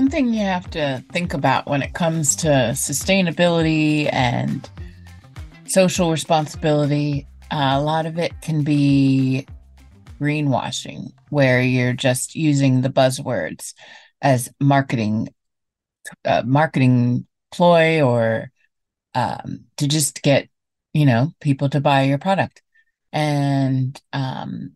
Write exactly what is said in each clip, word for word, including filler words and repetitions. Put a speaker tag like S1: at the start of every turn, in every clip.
S1: something you have to think about when it comes to sustainability and social responsibility. Uh, a lot of it can be greenwashing, where you're just using the buzzwords as marketing, uh, marketing ploy, or um, to just get, you know, people to buy your product. And um,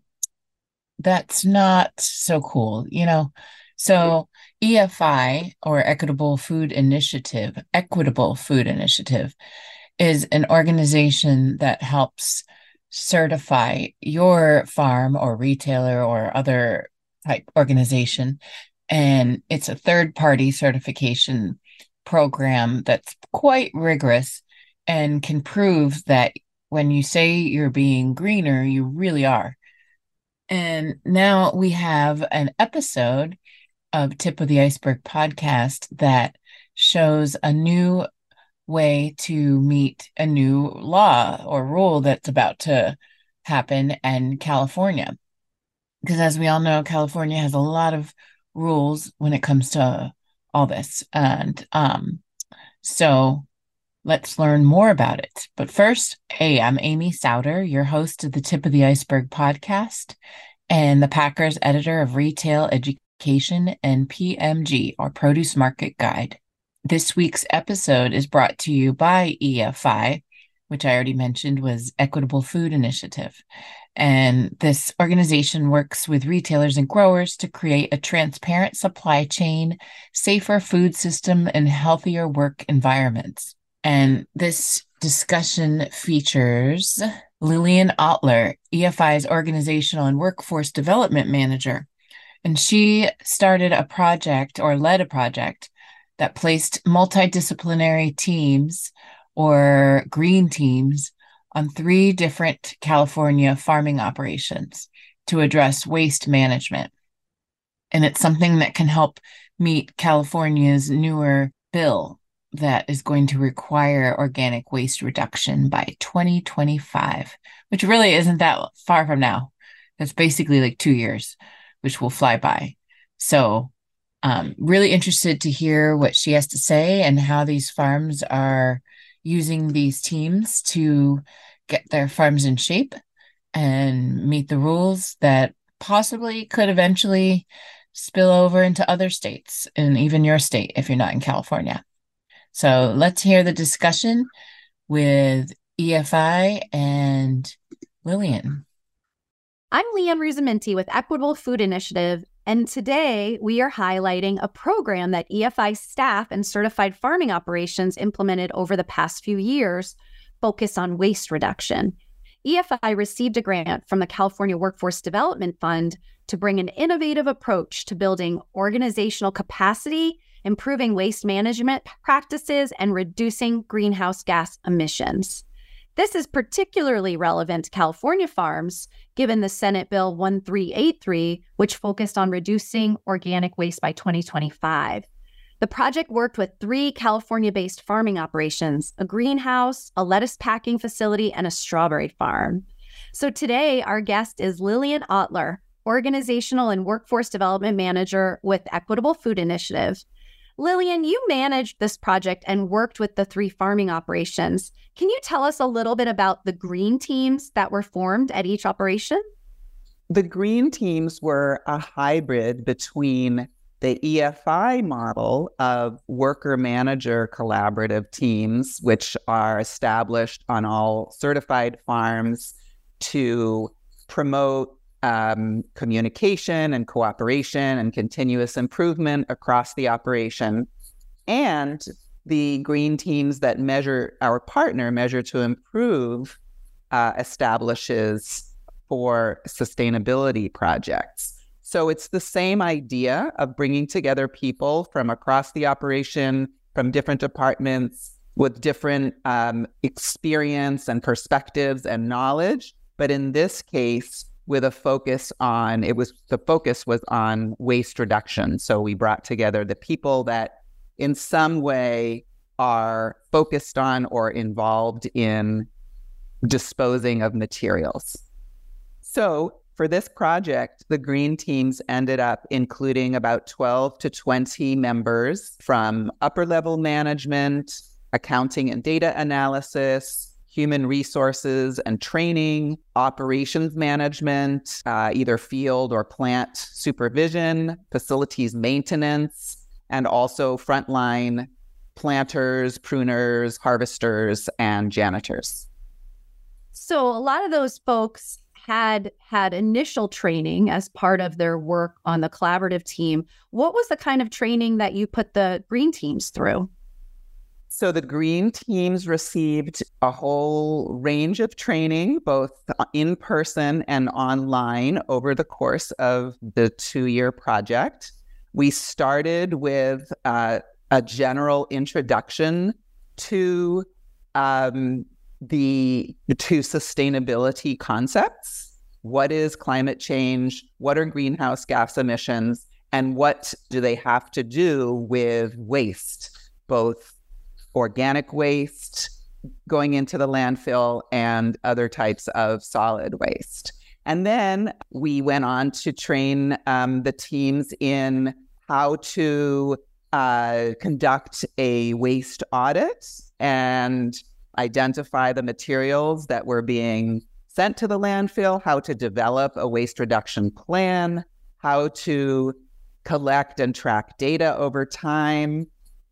S1: that's not so cool, you know. So E F I, or Equitable Food Initiative, Equitable Food Initiative is an organization that helps certify your farm or retailer or other type organization. And it's a third party certification program that's quite rigorous and can prove that when you say you're being greener, you really are. And now we have an episode of Tip of the Iceberg podcast that shows a new way to meet a new law or rule that's about to happen in California. Because as we all know, California has a lot of rules when it comes to all this. And um, so let's learn more about it. But first, hey, I'm Amy Souter, your host of the Tip of the Iceberg podcast and the Packers editor of Retail Education and P M G, or Produce Market Guide. This week's episode is brought to you by E F I, which I already mentioned was Equitable Food Initiative. And this organization works with retailers and growers to create a transparent supply chain, safer food system, and healthier work environments. And this discussion features Lillian Otler, E F I's Organizational and Workforce Development Manager. And she started a project or led a project that placed multidisciplinary teams or green teams on three different California farming operations to address waste management. And it's something that can help meet California's newer bill that is going to require organic waste reduction by twenty twenty-five, which really isn't that far from now. That's basically like two years, which will fly by. So Um, really interested to hear what she has to say and how these farms are using these teams to get their farms in shape and meet the rules that possibly could eventually spill over into other states and even your state if you're not in California. So let's hear the discussion with E F I and Lillian.
S2: I'm Leanne Rusamenti with Equitable Food Initiative, and today we are highlighting a program that E F I staff and certified farming operations implemented over the past few years, focused on waste reduction. E F I received a grant from the California Workforce Development Fund to bring an innovative approach to building organizational capacity, improving waste management practices, and reducing greenhouse gas emissions. This is particularly relevant to California farms, given the Senate Bill one three eight three, which focused on reducing organic waste by twenty twenty-five. The project worked with three California-based farming operations, a greenhouse, a lettuce packing facility, and a strawberry farm. So today, our guest is Lillian Otler, Organizational and Workforce Development Manager with Equitable Food Initiative. Lillian, you managed this project and worked with the three farming operations. Can you tell us a little bit about the green teams that were formed at each operation?
S3: The green teams were a hybrid between the E F I model of worker-manager collaborative teams, which are established on all certified farms to promote Um, communication and cooperation and continuous improvement across the operation, and the green teams that measure, our partner Measure to Improve, uh, establishes for sustainability projects. So it's the same idea of bringing together people from across the operation, from different departments with different um, experience and perspectives and knowledge. But in this case, with a focus on, it was, the focus was on waste reduction. So we brought together the people that in some way are focused on or involved in disposing of materials. So For this project, the green teams ended up including about twelve to twenty members from upper level management, accounting and data analysis, human resources and training, operations management, uh, either field or plant supervision, facilities maintenance, and also frontline planters, pruners, harvesters, and janitors.
S2: So a lot of those folks had had initial training as part of their work on the collaborative team. What was the kind of training that you put the green teams through?
S3: So the green teams received a whole range of training, both in person and online, over the course of the two-year project. We started with uh, a general introduction to um, the to sustainability concepts. What is climate change? What are greenhouse gas emissions? And what do they have to do with waste, both organic waste going into the landfill and other types of solid waste? And then we went on to train um, the teams in how to uh, conduct a waste audit and identify the materials that were being sent to the landfill, how to develop a waste reduction plan, how to collect and track data over time,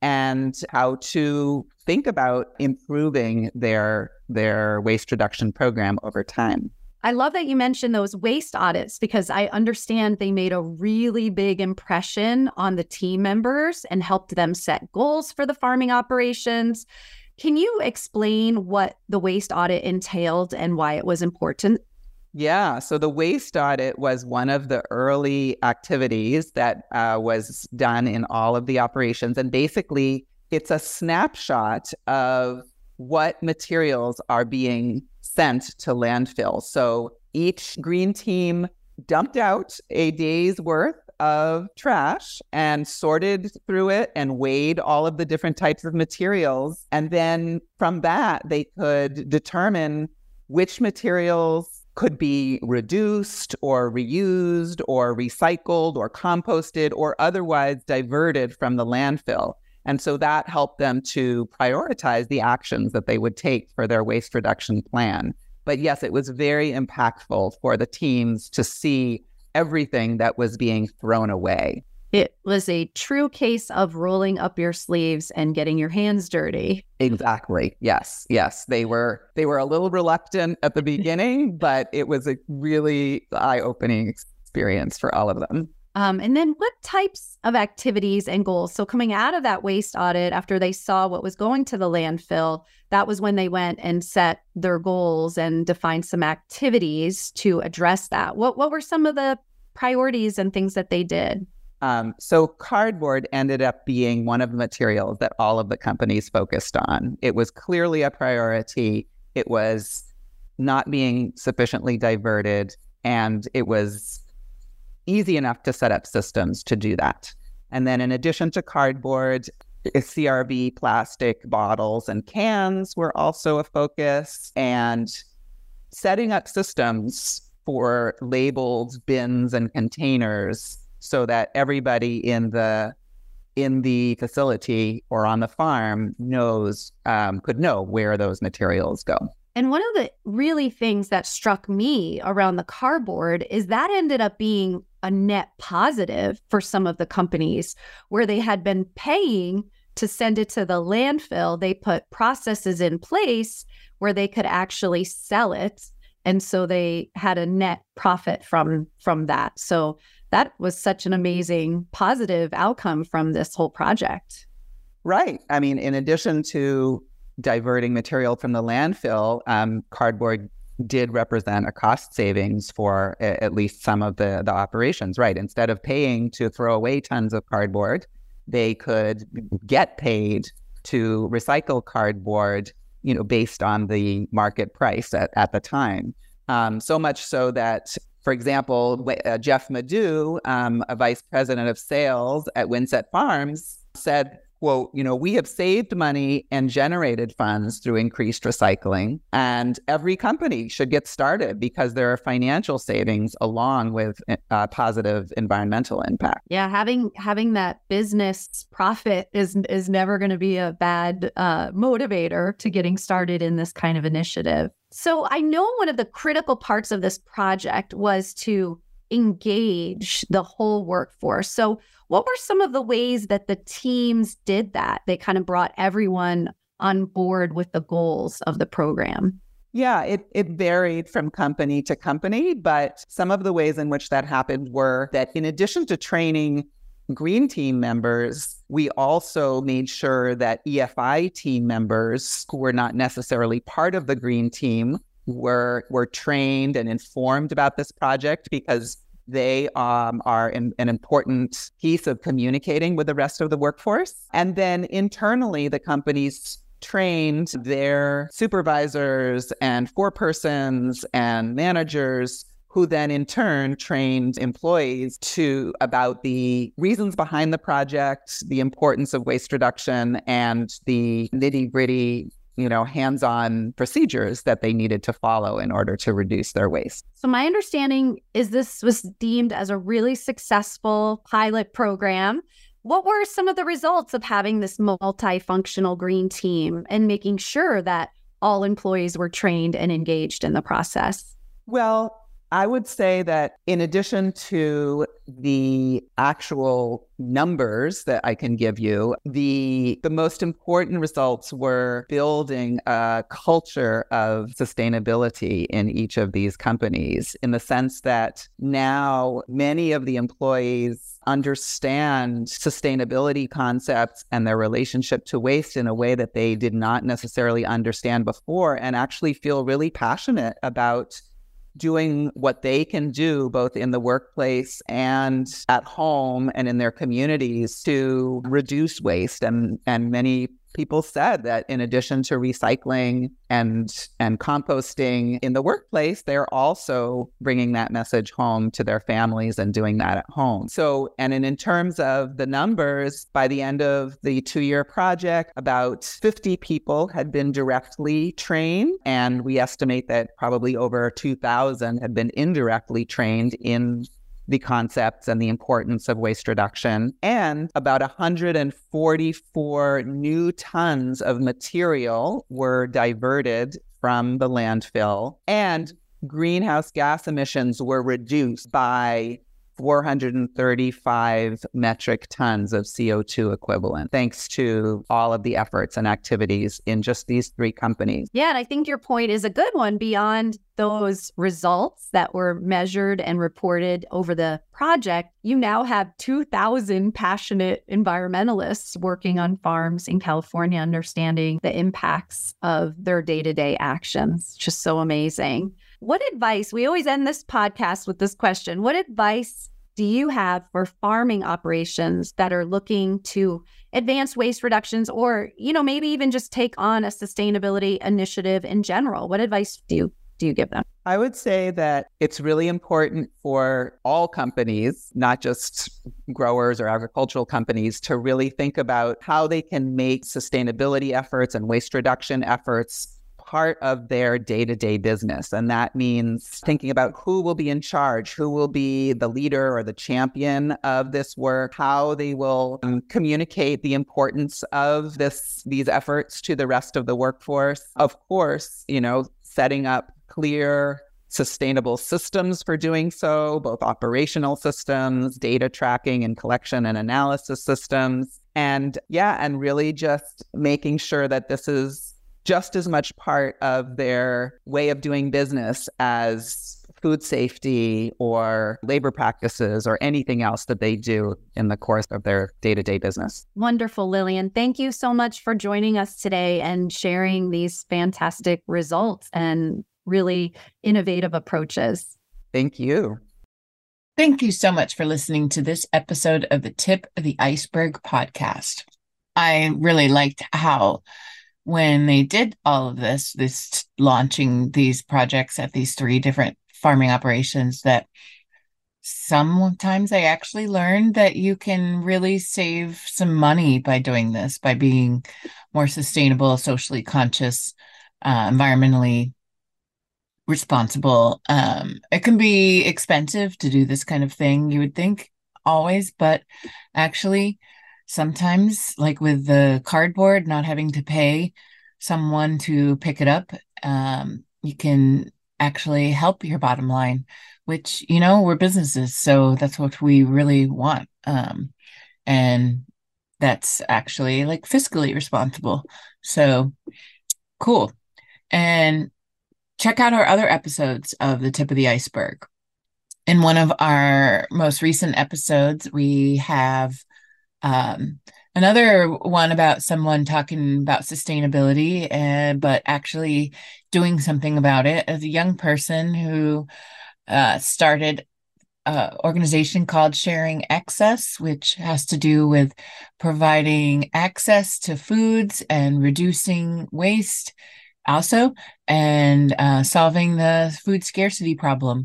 S3: and how to think about improving their, their waste reduction program over time.
S2: I love that you mentioned those waste audits, because I understand they made a really big impression on the team members and helped them set goals for the farming operations. Can you explain what the waste audit entailed and why it was important?
S3: Yeah, so the waste audit was one of the early activities that uh, was done in all of the operations. And basically, it's a snapshot of what materials are being sent to landfill. So each green team dumped out a day's worth of trash and sorted through it and weighed all of the different types of materials. And then from that, they could determine which materials could be reduced or reused or recycled or composted or otherwise diverted from the landfill. And so that helped them to prioritize the actions that they would take for their waste reduction plan. But yes, it was very impactful for the teams to see everything that was being thrown away.
S2: It was a true case of rolling up your sleeves and getting your hands dirty.
S3: Exactly. Yes. Yes. They were they were a little reluctant at the beginning, but it was a really eye-opening experience for all of them.
S2: Um, and then what types of activities and goals? So coming out of that waste audit, after they saw what was going to the landfill, that was when they went and set their goals and defined some activities to address that. What what were some of the priorities and things that they did?
S3: Um, so cardboard ended up being one of the materials that all of the companies focused on. It was clearly a priority. It was not being sufficiently diverted, and it was easy enough to set up systems to do that. And then in addition to cardboard, C R B plastic bottles and cans were also a focus, and setting up systems for labeled bins and containers so that everybody in the in the facility or on the farm knows um, could know where those materials go.
S2: And one of the really things that struck me around the cardboard is that ended up being a net positive for some of the companies where they had been paying to send it to the landfill. They put processes in place where they could actually sell it. And so they had a net profit from, from that. So that was such an amazing positive outcome from this whole project.
S3: Right. I mean, in addition to diverting material from the landfill, um, cardboard did represent a cost savings for a, at least some of the, the operations, right? Instead of paying to throw away tons of cardboard, they could get paid to recycle cardboard, you know, based on the market price at, at the time. Um, so much so that, for example, uh, Jeff Madu, um, a vice president of sales at Windset Farms, said, quote, you know, we have saved money and generated funds through increased recycling, and every company should get started because there are financial savings along with uh, positive environmental impact.
S2: Yeah, having having that business profit is is never going to be a bad uh, motivator to getting started in this kind of initiative. So I know one of the critical parts of this project was to engage the whole workforce. So what were some of the ways that the teams did that? They kind of brought everyone on board with the goals of the program.
S3: Yeah, it, it varied from company to company, but some of the ways in which that happened were that in addition to training Green Team members, we also made sure that E F I team members who were not necessarily part of the Green Team were, were trained and informed about this project, because they um, are in, an important piece of communicating with the rest of the workforce. And then internally, the companies trained their supervisors and forepersons and managers, who then in turn trained employees to about the reasons behind the project, the importance of waste reduction, and the nitty-gritty, you know, hands-on procedures that they needed to follow in order to reduce their waste.
S2: So my understanding is this was deemed as a really successful pilot program. What were some of the results of having this multifunctional green team and making sure that all employees were trained and engaged in the process?
S3: Well, I would say that in addition to the actual numbers that I can give you, the the most important results were building a culture of sustainability in each of these companies, in the sense that now many of the employees understand sustainability concepts and their relationship to waste in a way that they did not necessarily understand before, and actually feel really passionate about doing what they can do both in the workplace and at home and in their communities to reduce waste. And, and many people said that in addition to recycling and, and composting in the workplace, they're also bringing that message home to their families and doing that at home. So, and in, in terms of the numbers, by the end of the two-year project, about fifty people had been directly trained, and we estimate that probably over two thousand had been indirectly trained in the concepts and the importance of waste reduction. And about one hundred forty-four new tons of material were diverted from the landfill, and greenhouse gas emissions were reduced by four hundred thirty-five metric tons of C O two equivalent, thanks to all of the efforts and activities in just these three companies.
S2: Yeah, and I think your point is a good one. Beyond those results that were measured and reported over the project, you now have two thousand passionate environmentalists working on farms in California, understanding the impacts of their day-to-day actions. Just so amazing. What advice, we always end this podcast with this question, what advice do you have for farming operations that are looking to advance waste reductions, or, you know, maybe even just take on a sustainability initiative in general? What advice do you do you give them?
S3: I would say that it's really important for all companies, not just growers or agricultural companies, to really think about how they can make sustainability efforts and waste reduction efforts part of their day-to-day business. And that means thinking about who will be in charge, who will be the leader or the champion of this work, how they will um, communicate the importance of this these efforts to the rest of the workforce. Of course, you know, setting up clear, sustainable systems for doing so, both operational systems, data tracking and collection and analysis systems. And yeah, and really just making sure that this is just as much part of their way of doing business as food safety or labor practices or anything else that they do in the course of their day-to-day business.
S2: Wonderful, Lillian. Thank you so much for joining us today and sharing these fantastic results and really innovative approaches.
S3: Thank you.
S1: Thank you so much for listening to this episode of the Tip of the Iceberg podcast. I really liked how when they did all of this, this launching these projects at these three different farming operations, that Sometimes I actually learned that you can really save some money by doing this, by being more sustainable, socially conscious, uh, environmentally responsible. Um, it can be expensive to do this kind of thing, you would think, always, but actually, sometimes, like with the cardboard, not having to pay someone to pick it up, um, you can actually help your bottom line, which, you know, we're businesses, so that's what we really want. Um, and that's actually like fiscally responsible. So cool. And check out our other episodes of The Tip of the Iceberg. In one of our most recent episodes, we have um, another one about someone talking about sustainability, and but actually doing something about it as a young person who uh, started an organization called Sharing Access, which has to do with providing access to foods and reducing waste also, and uh, solving the food scarcity problem,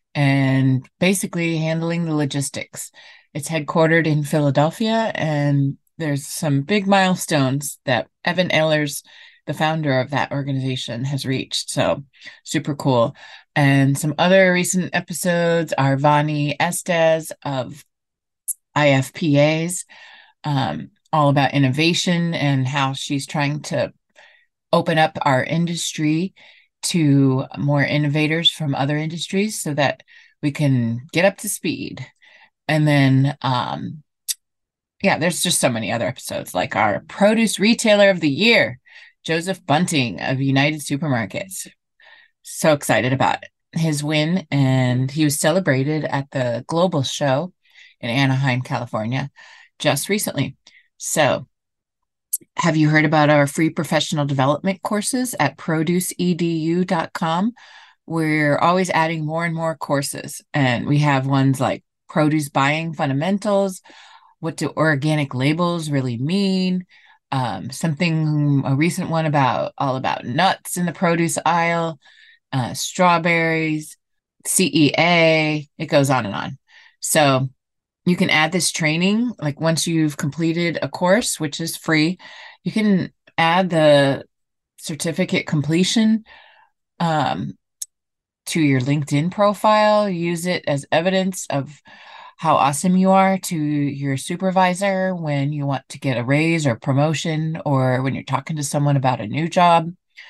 S1: and basically handling the logistics. It's headquartered in Philadelphia, and there's some big milestones that Evan Ehlers, the founder of that organization, has reached. So super cool. And some other recent episodes are Vani Estes of I F P As, um, all about innovation and how she's trying to open up our industry to more innovators from other industries so that we can get up to speed. And then, um, yeah, there's just so many other episodes, like our Produce Retailer of the Year, Joseph Bunting of United Supermarkets. So excited about his win, and he was celebrated at the Global Show in Anaheim, California, just recently. So, have you heard about our free professional development courses at produce e d u dot com? We're always adding more and more courses, and we have ones like produce buying fundamentals. What do organic labels really mean? Um, something, a recent one about all about nuts in the produce aisle, uh, strawberries, C E A, it goes on and on. So you can add this training, like once you've completed a course, which is free, you can add the certificate completion um, to your LinkedIn profile, use it as evidence of how awesome you are to your supervisor when you want to get a raise or promotion, or when you're talking to someone about a new job.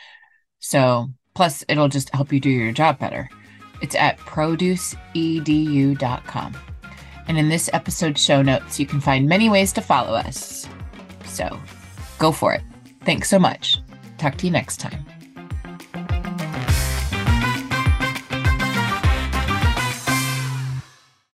S1: So, plus, it'll just help you do your job better. It's at produce e d u dot com. And in this episode's show notes, you can find many ways to follow us. So go for it. Thanks so much. Talk to you next time.